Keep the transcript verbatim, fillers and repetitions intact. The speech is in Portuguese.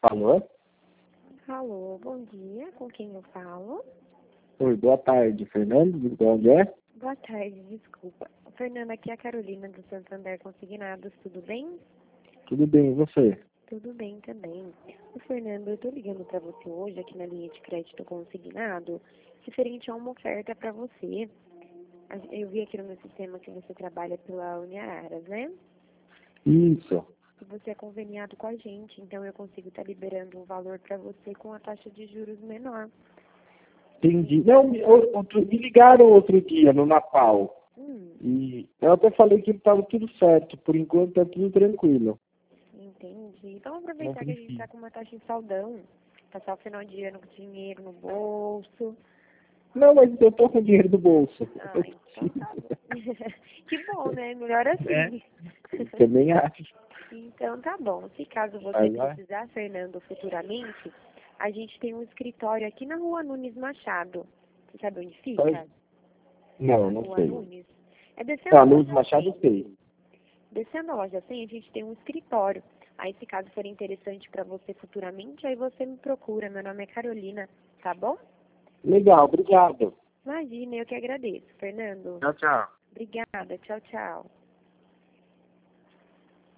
Alô? Alô, bom dia. Com quem eu falo? Oi, boa tarde, Fernando. De onde é? Boa tarde, desculpa. Fernanda, aqui é a Carolina do Santander Consignados, tudo bem? Tudo bem, e você? Tudo bem também. O Fernando, eu tô ligando para você hoje aqui na linha de crédito consignado, referente a uma oferta para você. A- Eu vi aqui no meu sistema que você trabalha pela Uniararas, né? Isso. E você é conveniado com a gente, então eu consigo estar liberando um valor para você com a taxa de juros menor. Entendi. Não, me, o- outro, me ligaram outro dia, no Natal. Hum, E eu até falei que estava tudo certo. Por enquanto tá tudo tranquilo. entendi. Então Não aproveitar que a gente precisa. está com uma taxa em saldão, passar o final de ano com dinheiro no bolso. Não, mas eu tô com dinheiro do bolso. Ah, então tá bom. Que bom, né? Melhor É, assim. também acho. Então tá bom. Se caso você Mas, vai. precisar, Fernando, futuramente, a gente tem um escritório aqui na Rua Nunes Machado. Você sabe onde fica? Não, A não Rua sei. Nunes. É descendo Ah, a Luz loja Machado eu cem. sei. Descendo a loja cem, a gente tem um escritório. Aí, se caso for interessante para você futuramente, aí você me procura. Meu nome é Carolina, tá bom? Legal, obrigado. Imagina, eu que agradeço. Fernando, Tchau, tchau. obrigada. Tchau, tchau.